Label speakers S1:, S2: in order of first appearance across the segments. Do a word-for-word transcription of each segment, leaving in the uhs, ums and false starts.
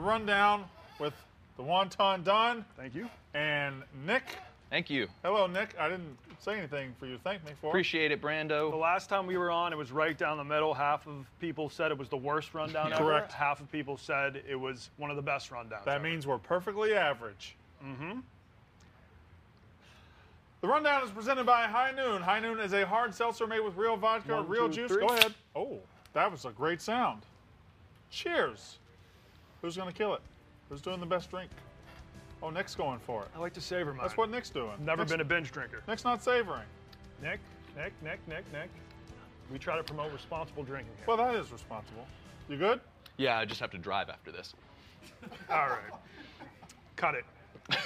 S1: rundown with the Wonton Don.
S2: Thank you.
S1: And Nick.
S3: Thank you.
S1: Hello, Nick. I didn't say anything for you to thank me for.
S3: Appreciate it, Brando.
S2: The last time we were on, it was right down the middle. Half of people said it was the worst rundown ever.
S1: Correct.
S2: Half of people said it was one of the best rundowns
S1: That
S2: ever.
S1: means we're perfectly average.
S2: Mm-hmm.
S1: The rundown is presented by High Noon. High Noon is a hard seltzer made with real vodka,
S2: One,
S1: real
S2: two,
S1: juice.
S2: three.
S1: Go ahead. Oh, that was a great sound. Cheers. Who's going to kill it? Who's doing the best drink? Oh, Nick's going for it.
S2: I like to savor mine.
S1: That's what Nick's doing.
S2: Never
S1: Nick's,
S2: been a binge drinker.
S1: Nick's not savoring.
S2: Nick, Nick, Nick, Nick, Nick. We try to promote responsible drinking here.
S1: Well, that is responsible. You good?
S3: Yeah, I just have to drive after this.
S2: All right. Cut it.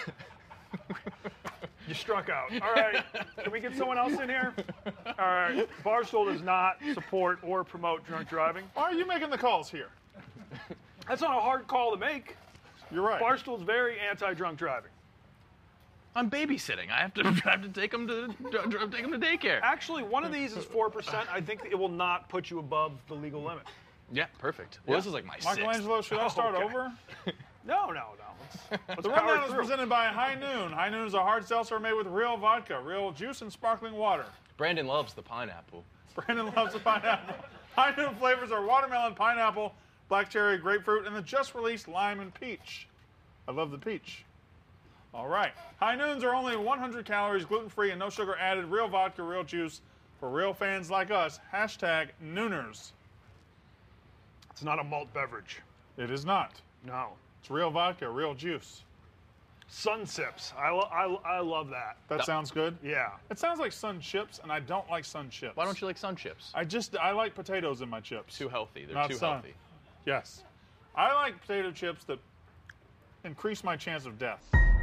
S2: You struck out. All right. Can we get someone else in here? All right. Barstool does not support or promote drunk driving.
S1: Why are you making the calls here?
S2: That's not a hard call to make.
S1: You're right.
S2: Barstool's very anti-drunk driving.
S3: I'm babysitting. I have to I have to take him to take him to daycare.
S2: Actually, one of these is four percent. I think it will not put you above the legal limit.
S3: Yeah, perfect. Well,
S1: Yeah.
S3: this is like my
S1: Michelangelo, should I start
S2: okay.
S1: over?
S2: No, no, no. Let's, let's
S1: The
S2: power
S1: rundown is
S2: through.
S1: presented by High Noon. High Noon is a hard seltzer made with real vodka, real juice, and sparkling water.
S3: sixth. Brandon loves the pineapple.
S1: Brandon loves the pineapple. High Noon flavors are watermelon, pineapple, black cherry, grapefruit, and the just-released lime and peach. I love the peach. All right. High Noons are only one hundred calories, gluten-free, and no sugar added. Real vodka, real juice. For real fans like us, hashtag Nooners.
S2: It's not a malt beverage.
S1: It is not.
S2: No.
S1: It's real vodka, real juice.
S2: Sun sips. I, lo- I, lo- I love that.
S1: That sounds good.
S2: Yeah.
S1: It sounds like Sun Chips, and I don't like Sun Chips.
S3: Why don't you like Sun Chips?
S1: I just, I like potatoes in my chips.
S3: Too healthy. They're
S1: Not
S3: too
S1: Sun.
S3: healthy.
S1: Yes. I like potato chips that increase my chance of death.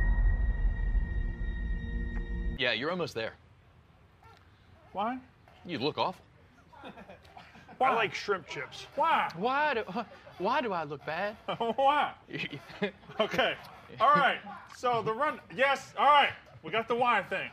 S3: Yeah, you're almost there.
S1: Why?
S3: You look awful.
S1: Why?
S2: I like shrimp chips.
S1: Why?
S3: Why do Why do I look bad?
S1: Why? Okay. All right. So the run. Yes. All right. We got the why thing.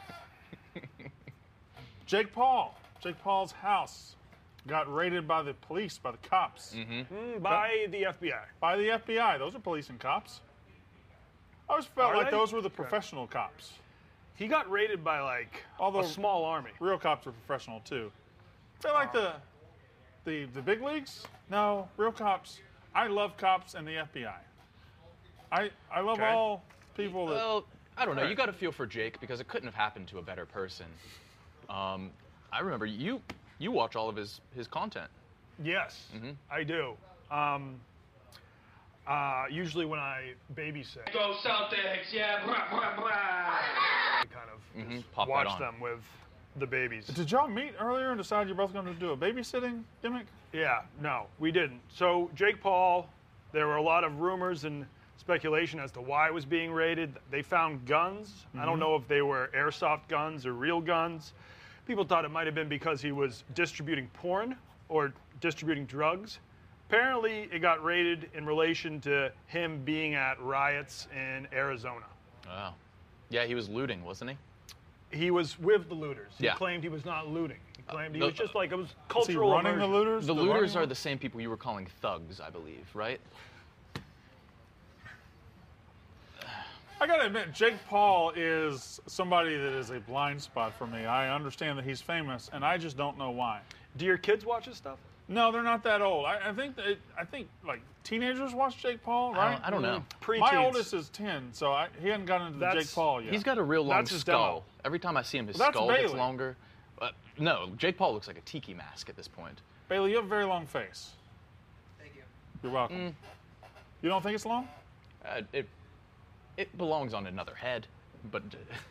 S1: Jake Paul. Jake Paul's house got raided by the police, by the cops,
S2: Mm, by the F B I.
S1: by the F B I. Those are police and cops. I always felt
S2: Are
S1: like
S2: they?
S1: those were the professional cops.
S2: He got raided by like
S1: Although-
S2: a small army.
S1: Real cops are professional too. They're like the, the the big leagues. No, real cops. I love cops and the F B I. I I love
S2: Okay.
S1: all people that.
S3: Well, I don't know. You got to feel for Jake because it couldn't have happened to a better person. Um, I remember you you watch all of his his content.
S2: Yes, I do. Um, uh, usually when I babysit,
S4: Go Celtics, yeah, brah, brah, brah.
S2: I kind of
S3: Mhm,
S2: just
S3: pop that
S2: watch
S3: on.
S2: them with the babies.
S1: Did y'all meet earlier and decide you're both going to do a babysitting gimmick?
S2: Yeah, no, we didn't. So Jake Paul, there were a lot of rumors and speculation as to why it was being raided. They found guns. I don't know if they were airsoft guns or real guns. People thought it might have been because he was distributing porn or distributing drugs. Apparently, it got raided in relation to him being at riots in Arizona.
S3: Wow. Yeah, he was looting, wasn't he?
S2: He was with the looters. He
S3: Yeah.
S2: claimed he was not looting. He claimed he
S3: the-
S2: was just like, it was
S1: Is he
S2: cultural
S1: running the
S2: immersion.
S1: looters?
S3: The
S1: running
S3: looters are
S1: one?
S3: the same people you were calling thugs, I believe, right?
S1: I gotta admit, Jake Paul is somebody that is a blind spot for me. I understand that he's famous, and I just don't know why.
S2: Do your kids watch this stuff?
S1: No, they're not that old. I, I think that I think like teenagers watch Jake Paul,
S3: I
S1: right?
S3: don't, I don't know.
S2: Preteens.
S1: My oldest is ten, so I, he hadn't gotten into the
S2: That's-
S1: Jake Paul yet.
S3: He's got a real long
S2: That's his
S3: skull.
S2: demo.
S3: Every time I see him, his
S1: Well, that's
S3: skull gets
S1: Bailey.
S3: longer. Uh, no, Jake Paul looks like a tiki mask at this point.
S1: Bailey, you have a very long face.
S4: Thank you.
S1: You're welcome.
S3: Mm.
S1: You don't think it's long?
S3: Uh, it it belongs on another head, but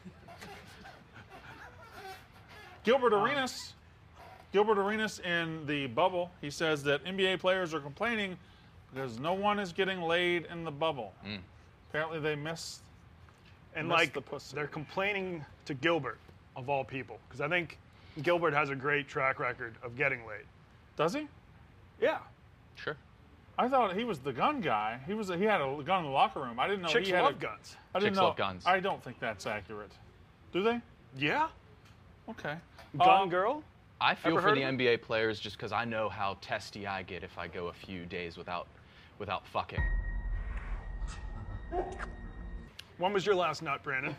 S1: Gilbert Arenas. Gilbert Arenas in the bubble. He says that N B A players are complaining because no one is getting laid in the bubble.
S3: Mm.
S1: Apparently, they miss.
S2: And
S1: Miss
S2: like
S1: the pussy.
S2: they're complaining to Gilbert of all people because I think Gilbert has a great track record of getting laid.
S1: Does he?
S2: Yeah,
S3: sure.
S1: I thought he was the gun guy. He was. A, he had a gun in the locker room. I didn't know
S2: chicks
S1: he had
S2: love
S1: a,
S2: guns.
S1: I didn't
S3: Chicks
S1: know.
S3: love guns.
S1: I don't think that's accurate. Do they?
S2: Yeah,
S1: Okay.
S2: gun
S1: Um,
S2: girl.
S3: I feel
S2: Ever
S3: for
S2: heard
S3: the
S2: of it?
S3: N B A players just because I know how testy I get if I go a few days without without fucking.
S2: When was your last nut, Brandon?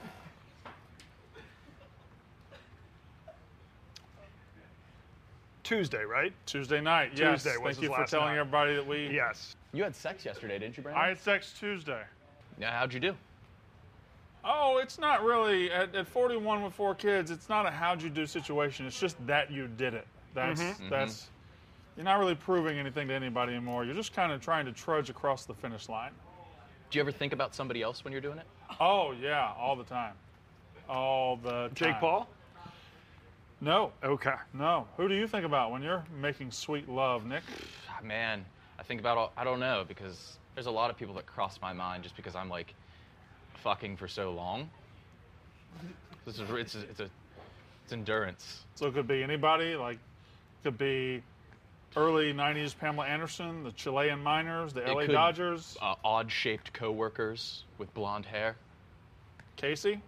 S2: Tuesday, right?
S1: Tuesday night, yes.
S2: Tuesday was
S1: Thank you
S2: his
S1: for
S2: last
S1: telling
S2: night.
S1: everybody that we...
S2: Yes.
S3: You had sex yesterday, didn't you, Brandon?
S1: I had sex Tuesday.
S3: Yeah, how'd you do?
S1: Oh, it's not really, at, at forty-one with four kids, it's not a how'd you do situation. It's just that you did it. That's,
S2: Mm-hmm.
S1: that's, you're not really proving anything to anybody anymore. You're just kind of trying to trudge across the finish line.
S3: Do you ever think about somebody else when you're doing it?
S1: Oh, yeah, all the time. All the time.
S2: Jake Paul?
S1: No,
S2: Okay.
S1: no. Who do you think about when you're making sweet love, Nick?
S3: Man, I think about all, I don't know, because there's a lot of people that cross my mind just because I'm like fucking for so long. This is it's a, it's a it's endurance.
S1: So it could be anybody, like, could be early nineties Pamela Anderson, the Chilean Miners, the
S3: It
S1: L A
S3: could-
S1: Dodgers,
S3: Uh, odd-shaped coworkers with blonde hair.
S1: Casey.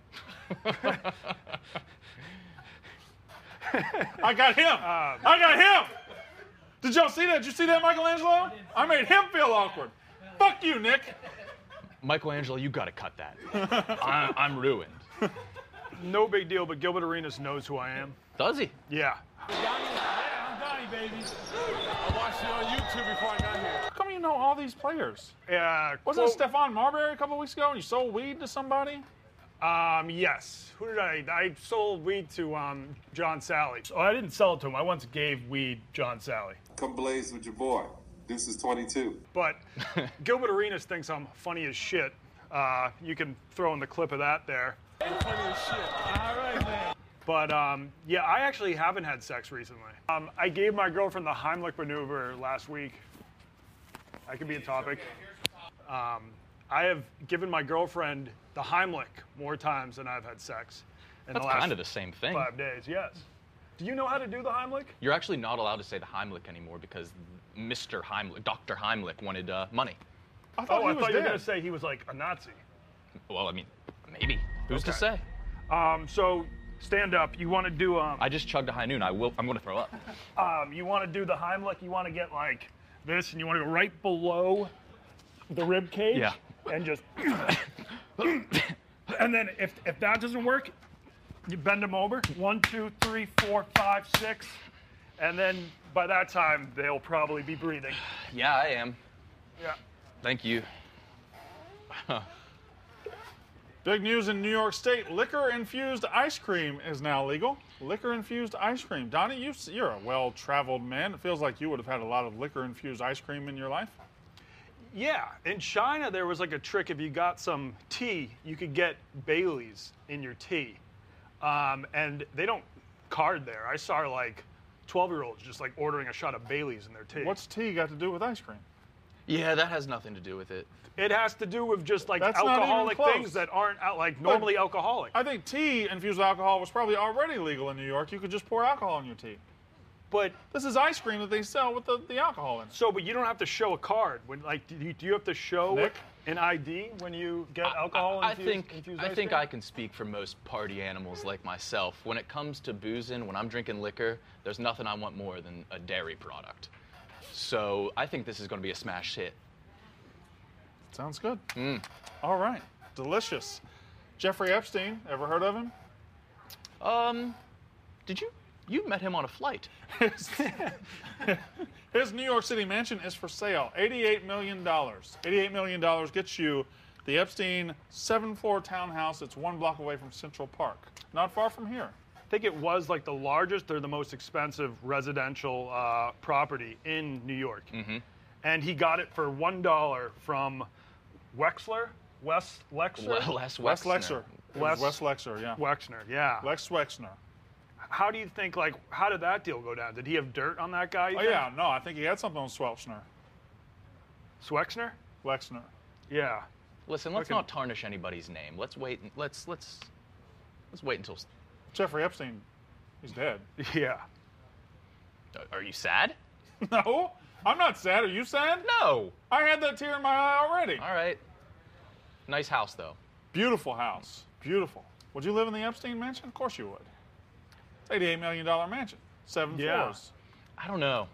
S1: I got him. I got him. Did y'all see that? Did you see that, Michelangelo? I made him feel awkward. Fuck you, Nick.
S3: Michelangelo, you gotta cut that. I, I'm ruined.
S2: No big deal, but Gilbert Arenas knows who I am.
S3: Does he?
S2: Yeah.
S5: I'm Donnie, baby. I watched you on YouTube before I got here.
S1: How come you know all these players?
S2: Uh,
S1: Wasn't
S2: quote-
S1: it Stephon Marbury a couple weeks ago and you sold weed to somebody?
S2: Um, yes. Who did I? I sold weed to um, John Sally. Oh, I didn't sell it to him. I once gave weed John Sally.
S6: Come blaze with your boy. This is twenty-two.
S2: But Gilbert Arenas thinks I'm funny as shit. Uh, you can throw in the clip of that there.
S5: Funny as shit. All right, man.
S2: But um, yeah, I actually haven't had sex recently. Um, I gave my girlfriend the Heimlich maneuver last week. That could be a topic. Um, I have given my girlfriend the Heimlich more times than I've had sex in
S3: That's
S2: the last
S3: kind of the same thing.
S2: five days. Yes. Do you know how to do the Heimlich?
S3: You're actually not allowed to say the Heimlich anymore because Mister Heimlich, Doctor Heimlich, wanted uh, money.
S1: I thought
S2: Oh,
S1: he
S2: I
S1: was
S2: thought you were
S1: dead.
S2: going to say he was like a Nazi.
S3: Well, I mean, maybe. Who's to
S2: Okay.
S3: say?
S2: Um, so stand up. You want to do um,
S3: I just chugged a high noon. I will. I'm going to throw up.
S2: um, you want to do the Heimlich. You want to get like this, and you want to go right below the rib cage.
S3: Yeah.
S2: And just. And then if if that doesn't work, you bend them over. One, two, three, four, five, six, and then by that time they'll probably be breathing.
S3: Yeah, I am.
S2: Yeah.
S3: Thank you.
S1: Big news in New York State. Liquor-infused ice cream is now legal. Liquor-infused ice cream. Donnie, you, you're a well-traveled man. It feels like you would have had a lot of liquor-infused ice cream in your life.
S2: Yeah, in China there was like a trick. If you got some tea, you could get Bailey's in your tea, um, and they don't card there. I saw like twelve-year-olds just like ordering a shot of Bailey's in their tea.
S1: What's tea got to do with ice cream?
S3: Yeah, that has nothing to do with it.
S2: It has to do with just like
S1: That's not even
S2: alcoholic
S1: close.
S2: things that aren't out, like normally alcoholic.
S1: I think tea infused with alcohol was probably already legal in New York. You could just pour alcohol in your tea.
S2: But
S1: This is ice cream that they sell with the, the alcohol in it.
S2: so, but you don't have to show a card. When like, do you, do you have to show
S1: Nick?
S2: an I D when you get alcohol?
S3: I, I
S2: infused,
S3: think
S2: infused
S3: I
S2: ice
S3: think
S2: cream?
S3: I can speak for most party animals like myself. When it comes to boozing, when I'm drinking liquor, there's nothing I want more than a dairy product. So I think this is going to be a smash hit.
S1: Sounds good. All right. Delicious. Jeffrey Epstein, ever heard of him?
S3: Um, did you you met him on a flight?
S1: His, his New York City mansion is for sale. eighty-eight million dollars. eighty-eight million dollars gets you the Epstein seven-floor townhouse. It's one block away from Central Park. Not far from here.
S2: I think it was like the largest or the most expensive residential uh, property in New York. Mm-hmm. And he got it for one dollar from Wexler, Wes Lexer,
S3: Le- Les
S1: Wes
S3: Wexner.
S1: Lexer. It was Wes
S2: Wes-
S1: Lexer, yeah.
S2: Wexner. Yeah.
S1: Lex Wexner.
S2: How do you think? Like, how did that deal go down? Did he have dirt on that guy? you
S1: Oh,
S2: think?
S1: yeah. No, I think he had something on Swelchner.
S2: Swexner.
S1: Lexner.
S2: Yeah.
S3: Listen, let's
S2: Looking-
S3: not tarnish anybody's name. Let's wait. and- Let's let's let's wait until.
S1: Jeffrey Epstein, he's dead.
S2: Yeah.
S3: Are you sad?
S1: No, I'm not sad. Are you sad?
S3: No.
S1: I had that tear in my eye already.
S3: All right. Nice house though.
S1: Beautiful house. Beautiful. Would you live in the Epstein mansion? Of course you would. It's eighty-eight million dollars mansion. Seven
S2: Yeah.
S1: floors.
S3: I don't know.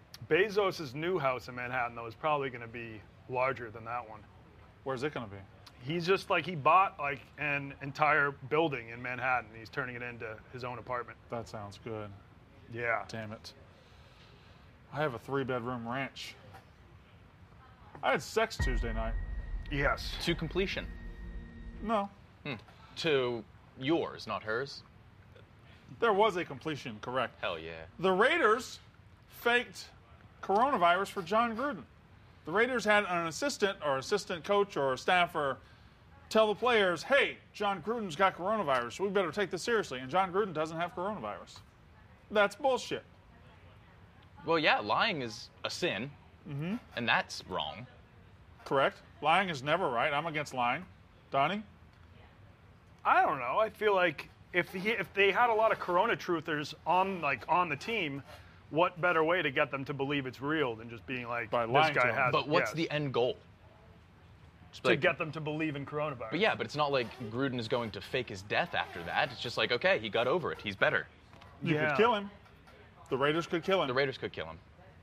S2: Bezos' new house in Manhattan, though, is probably going to be larger than that one.
S1: Where's it going to be?
S2: He's just like he bought like an entire building in Manhattan. He's turning it into his own apartment.
S1: That sounds good.
S2: Yeah.
S1: Damn it. I have a three-bedroom ranch. I had sex Tuesday night.
S2: Yes.
S3: To completion.
S1: No.
S3: To yours, not hers.
S1: There was a completion, correct.
S3: Hell yeah.
S1: The Raiders faked coronavirus for John Gruden. The Raiders had an assistant or assistant coach or staffer tell the players, hey, John Gruden's got coronavirus, so we better take this seriously. And John Gruden doesn't have coronavirus. That's bullshit.
S3: Well, yeah, lying is a sin, mm-hmm. and that's wrong.
S1: Correct. Lying is never right. I'm against lying. Donnie?
S2: I don't know. I feel like if he, if they had a lot of Corona truthers on like on the team, what better way to get them to believe it's real than just being like,
S1: By
S2: this
S1: lying
S2: guy
S1: to them.
S2: has
S3: But
S2: it.
S3: what's
S2: Yes.
S3: the end goal? Just
S2: to
S3: like-
S2: get them to believe in coronavirus?
S3: But yeah, but it's not like Gruden is going to fake his death after that. It's just like, okay, he got over it. He's better.
S1: You
S2: Yeah.
S1: could kill him. The Raiders could kill him.
S3: The Raiders could kill him.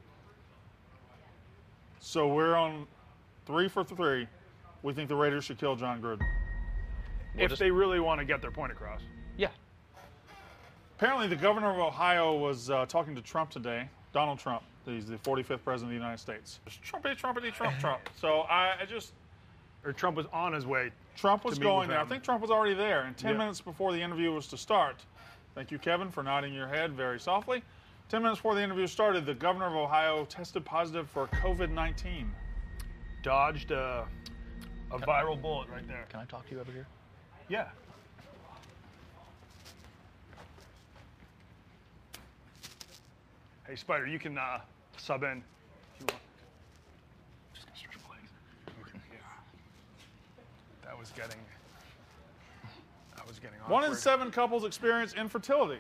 S1: So we're on three for three. We think the Raiders should kill John Gruden.
S2: if
S3: just-
S2: they really want to get their point across.
S3: Yeah.
S1: Apparently, the governor of Ohio was uh, talking to Trump today, Donald Trump. He's the forty-fifth president of the United States. Just Trumpity, Trumpity, Trump, Trump. So I, I just,
S2: Or Trump was on his way.
S1: Trump was
S2: To meet
S1: going
S2: with
S1: there. I
S2: him.
S1: think Trump was already there. And ten
S2: Yeah.
S1: minutes before the interview was to start, thank you, Kevin, for nodding your head very softly. ten minutes before the interview started, the governor of Ohio tested positive for COVID nineteen.
S2: Dodged a, a viral bullet right there.
S3: Can I talk to you over here?
S2: Yeah. Hey, Spider, you can uh, sub in if you want. Just gonna stretch my legs. Okay, yeah. That was getting. That was getting awkward.
S1: One in seven couples experience infertility.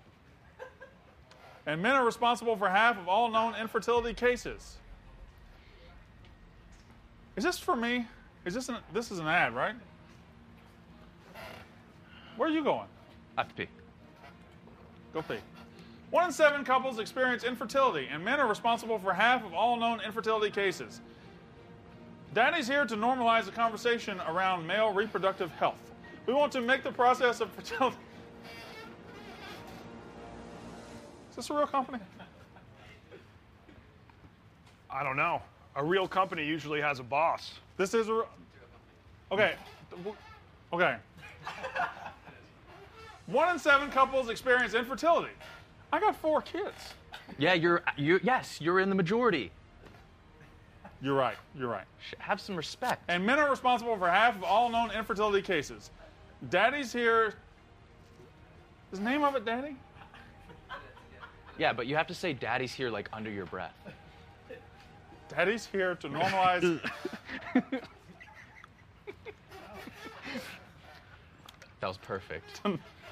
S1: And men are responsible for half of all known infertility cases. Is this for me? Is this an, this is an ad, right? Where are you going?
S3: I have to pee.
S1: Go pee. One in seven couples experience infertility, and men are responsible for half of all known infertility cases. Daddy's here to normalize the conversation around male reproductive health. We want to make the process of fertility. Is this a real company?
S2: I don't know. A real company usually has a boss.
S1: This is a. re- Okay. Okay. One in seven couples experience infertility. I got four kids.
S3: Yeah, you're, you. Yes, you're in the majority.
S1: You're right. You're right.
S3: Sh- Have some respect.
S1: And men are responsible for half of all known infertility cases. Daddy's here. Is the name of it Daddy?
S3: Yeah, but you have to say "Daddy's here" like under your breath.
S1: Daddy's here to normalize.
S3: That was perfect.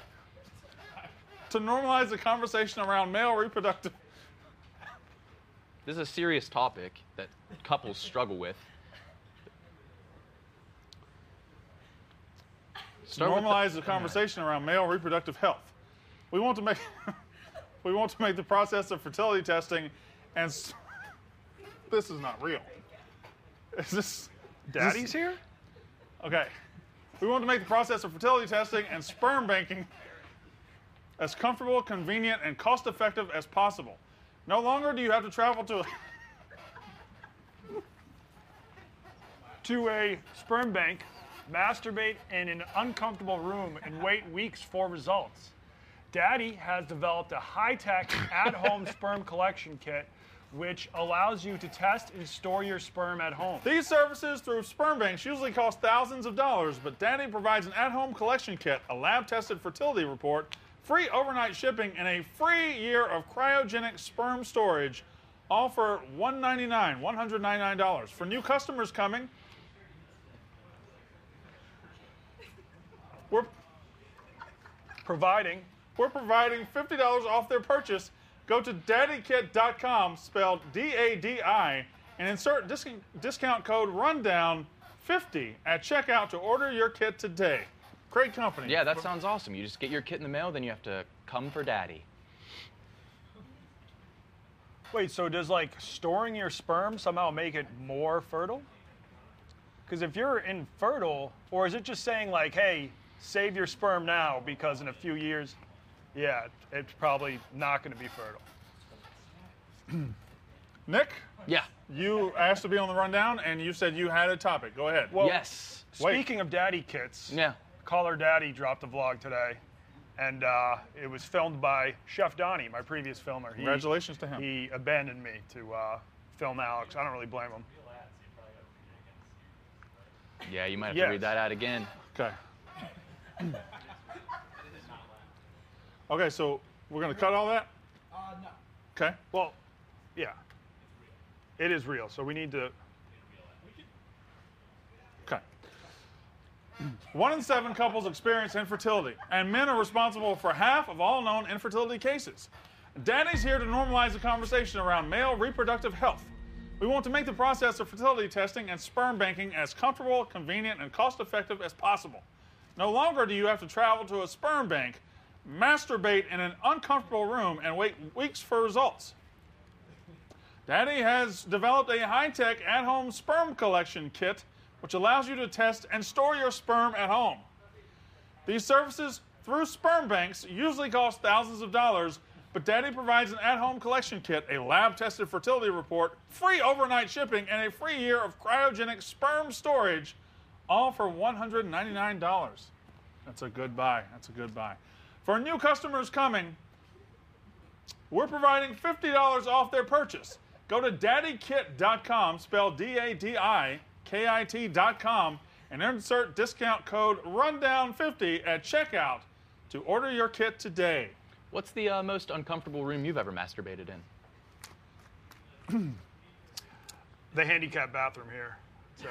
S1: to normalize the conversation around male reproductive.
S3: This is a serious topic that couples struggle with.
S1: To
S3: Start with
S1: normalize the conversation around male reproductive health. We want to make. we want to make the process of fertility testing, and s- this is not real. Is this?
S2: Daddy's here?
S1: Okay. We want to make the process of fertility testing and sperm banking as comfortable, convenient, and cost-effective as possible. No longer do you have to travel to
S2: To a sperm bank, masturbate in an uncomfortable room, and wait weeks for results. Daddy has developed a high-tech, at-home sperm collection kit which allows you to test and store your sperm at home.
S1: These services through sperm banks usually cost thousands of dollars, but Daddy provides an at-home collection kit, a lab-tested fertility report, free overnight shipping, and a free year of cryogenic sperm storage, all for one hundred ninety-nine dollars, one hundred ninety-nine dollars. For new customers coming, we're,
S2: Providing
S1: we're providing fifty dollars off their purchase. Go to daddy kit dot com, spelled D A D I, and insert disc- discount code rundown fifty at checkout to order your kit today. Great company.
S3: Yeah, that sounds awesome. You just get your kit in the mail, then you have to come for Daddy.
S2: Wait, so does like storing your sperm somehow make it more fertile? Because if you're infertile, or is it just saying like, hey, save your sperm now because in a few years, yeah, it's probably not going to be fertile.
S1: Nick,
S3: Yeah.
S1: you asked to be on the rundown, and you said you had a topic. Go ahead.
S2: Well,
S3: Yes.
S1: Wait.
S2: Speaking of daddy kits,
S3: Yeah.
S2: Caller Daddy dropped a vlog today, and uh, it was filmed by Chef Donnie, my previous filmer. He,
S1: Congratulations to him.
S2: He abandoned me to uh, film Alex. I don't really blame him.
S3: Yeah, you might have
S2: Yes.
S3: to read that out again.
S1: Okay. Okay, so we're going to cut all that?
S4: Uh, no.
S1: Okay.
S2: Well, yeah, it is real. So we need to.
S1: Okay. One in seven couples experience infertility, and men are responsible for half of all known infertility cases. Daddy's here to normalize the conversation around male reproductive health. We want to make the process of fertility testing and sperm banking as comfortable, convenient, and cost-effective as possible. No longer do you have to travel to a sperm bank, masturbate in an uncomfortable room, and wait weeks for results. Daddy has developed a high-tech at-home sperm collection kit which allows you to test and store your sperm at home. These services through sperm banks usually cost thousands of dollars, but Daddy provides an at-home collection kit, a lab-tested fertility report, free overnight shipping, and a free year of cryogenic sperm storage, all for one hundred ninety-nine dollars. That's a good buy. That's a good buy. For new customers coming, we're providing fifty dollars off their purchase. Go to daddy kit dot com, spelled D A D I K I T dot com, and insert discount code rundown fifty at checkout to order your kit today.
S3: What's the uh, most uncomfortable room you've ever masturbated in?
S2: The handicap bathroom here. So,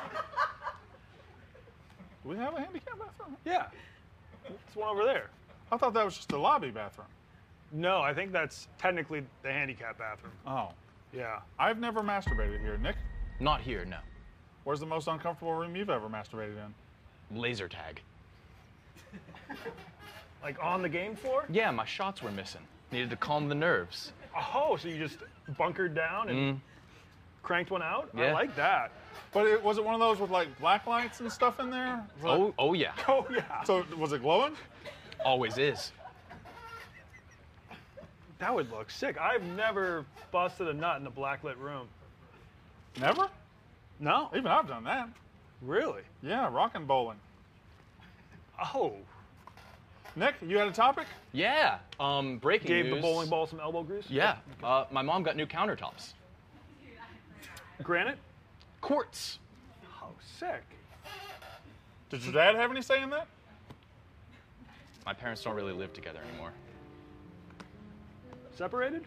S1: Do we have a handicap bathroom?
S2: yeah, it's one over there.
S1: I thought that was just the lobby bathroom.
S2: No, I think that's technically the handicap bathroom.
S1: Oh.
S2: Yeah.
S1: I've never masturbated here. Nick,
S3: Not here, no.
S1: where's the most uncomfortable room you've ever masturbated in?
S3: Laser tag.
S2: Like on the game floor?
S3: Yeah, my shots were missing. Needed to calm the nerves.
S2: Oh, so you just bunkered down and
S3: Mm.
S2: cranked one out? I
S3: Yeah.
S2: like that.
S1: But it, was it one of those with like black lights and stuff in there? Was it-
S3: Oh, oh yeah.
S2: Oh, yeah.
S1: So was it glowing?
S3: Always is.
S2: That would look sick. I've never busted a nut in a blacklit room.
S1: Never?
S2: No.
S1: Even I've done that.
S2: Really?
S1: Yeah, rockin' bowling.
S2: Oh.
S1: Nick, you had a topic?
S3: Yeah. Um, breaking
S2: Gave
S3: news.
S2: the bowling ball some elbow grease?
S3: Yeah. Uh, my mom got new countertops.
S2: Granite?
S3: Quartz.
S2: Oh, sick.
S1: Did your dad have any say in that?
S3: My parents don't really live together anymore.
S2: Separated?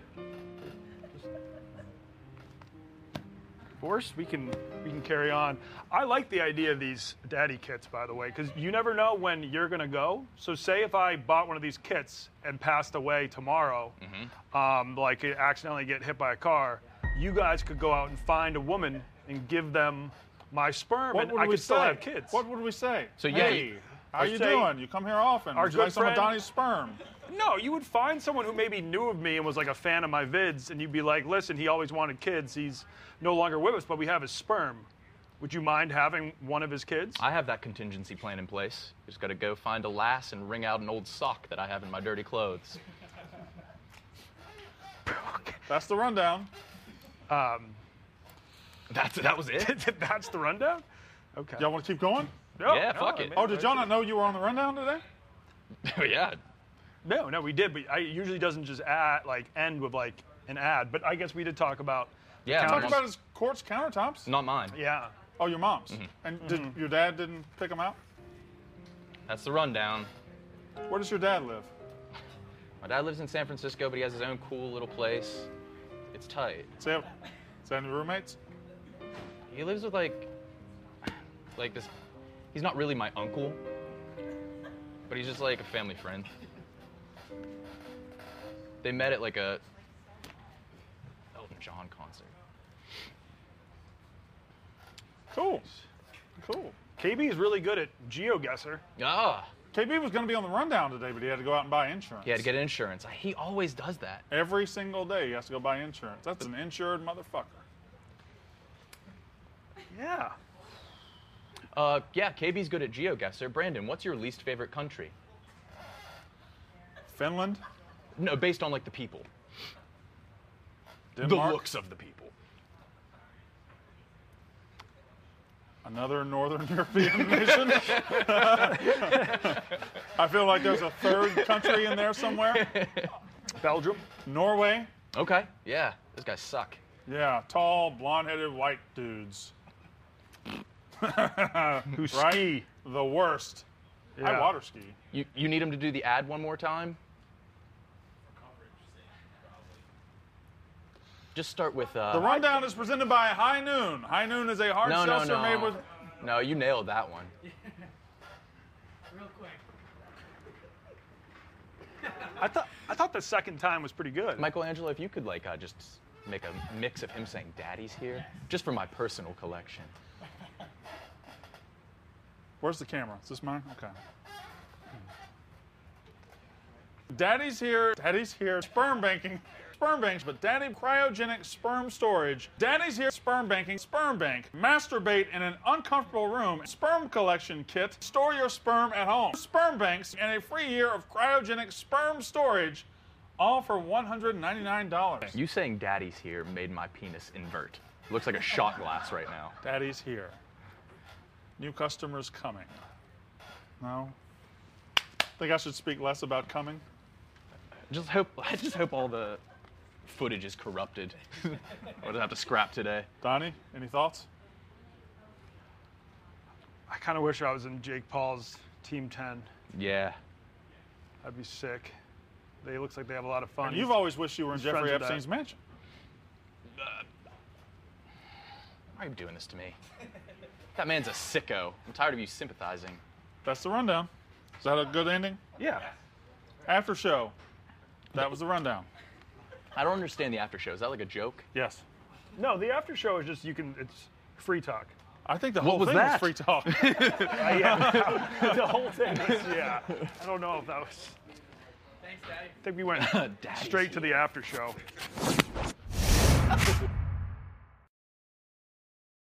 S2: Force, we can we can carry on. I like the idea of these daddy kits, by the way, because you never know when you're gonna go. So say if I bought one of these kits and passed away tomorrow,
S3: Mm-hmm.
S2: um, like it accidentally get hit by a car, you guys could go out and find a woman and give them my sperm,
S1: What
S2: and
S1: would
S2: I
S1: we
S2: could still
S1: say?
S2: have kids.
S1: What would we say?
S3: So, yeah,
S1: hey,
S3: you-
S1: how
S2: I'd
S1: you
S2: say
S1: doing? You come here often.
S2: our
S1: Would you
S2: good
S1: like some of
S2: friend-
S1: Donnie's sperm?
S2: No, you would find someone who maybe knew of me and was like a fan of my vids, and you'd be like, listen, he always wanted kids. He's no longer with us, but we have his sperm. Would you mind having one of his kids?
S3: I have that contingency plan in place. Just got to go find a lass and wring out an old sock that I have in my dirty clothes.
S1: That's the rundown.
S2: Um,
S3: That's that was it.
S2: that's the rundown? Okay.
S1: Y'all want to keep going?
S2: No,
S3: Yeah,
S2: no,
S3: fuck
S2: I
S3: it.
S2: mean,
S1: Oh, did y'all not know you were on the rundown today?
S3: Yeah.
S2: No, no, we did, but I it usually doesn't just add, like end with like an ad. But I guess we did talk about.
S3: Yeah.
S1: Talk
S3: my
S2: Counters-
S1: about
S3: mom's-
S1: his quartz countertops.
S3: Not mine.
S2: Yeah.
S1: Oh, your mom's. And did your dad didn't pick them out?
S3: That's the rundown.
S1: Where does your dad live?
S3: My dad lives in San Francisco, but he has his own cool little place. It's tight.
S1: Does he have, does he have any roommates?
S3: He lives with like, like this. He's not really my uncle, but he's just like a family friend. They met at like a Elton John concert.
S1: Cool. Cool.
S2: K B is really good at GeoGuessr.
S3: Ah,
S1: K B was going to be on the rundown today, but he had to go out and buy insurance.
S3: he had to get insurance. He always does that.
S1: Every single day he has to go buy insurance. That's an insured motherfucker.
S2: Yeah.
S3: Uh, yeah, K B's good at GeoGuessr. Brandon, what's your least favorite country?
S1: Finland?
S3: No, based on like the people.
S1: Denmark?
S3: The looks of the people.
S1: Another Northern European nation? I feel like there's a third country in there somewhere.
S2: Belgium.
S1: Norway?
S3: Okay, yeah, those guys suck.
S1: Yeah, tall, blonde-headed white dudes.
S2: Who
S1: Right?
S2: ski.
S1: The worst. I
S2: Yeah.
S1: water ski.
S3: You, you need him to do the ad one more time? Just start with. Uh,
S1: The rundown is presented by High Noon. High Noon is a hard
S3: no, no,
S1: seltzer
S3: no.
S1: made with.
S3: No, you nailed that one.
S4: Real quick.
S2: I thought I thought the second time was pretty good.
S3: Michelangelo, if you could like uh, just make a mix of him saying "Daddy's here," just for my personal collection.
S1: Where's the camera? Is this mine? Okay. Daddy's here. Daddy's here. Sperm banking. Sperm banks, but Daddy cryogenic sperm storage. Daddy's here. Sperm banking. Sperm bank. Masturbate in an uncomfortable room. Sperm collection kit. Store your sperm at home. Sperm banks and a free year of cryogenic sperm storage, all for one hundred ninety-nine dollars.
S3: You saying "Daddy's here" made my penis invert. Looks like a shot glass right now.
S1: Daddy's here. New customers coming. No? Think I should speak less about coming?
S3: Just hope. I just hope all the footage is corrupted. I would have to scrap today.
S1: Donnie, any thoughts?
S2: I kind of wish I was in Jake Paul's Team ten.
S3: Yeah.
S2: I'd be sick. They looks like they have a lot of fun.
S1: And you've always wished you were in
S2: he's friends
S1: Jeffrey
S2: with that.
S1: Epstein's mansion.
S3: Why are you doing this to me? That man's a sicko. I'm tired of you sympathizing.
S1: That's the rundown. Is that a good ending?
S2: Yeah.
S1: After show. That was the rundown.
S3: I don't understand the after show. Is that like a joke?
S1: Yes.
S2: No, the after show is just you can. It's free talk.
S1: I think the
S3: What
S1: whole
S3: was
S1: thing
S3: that?
S1: was free talk.
S2: Uh, yeah. The whole thing was, yeah. I don't know if that was.
S4: Thanks, Daddy.
S2: I think we went
S3: Daddy's
S2: straight to the after show.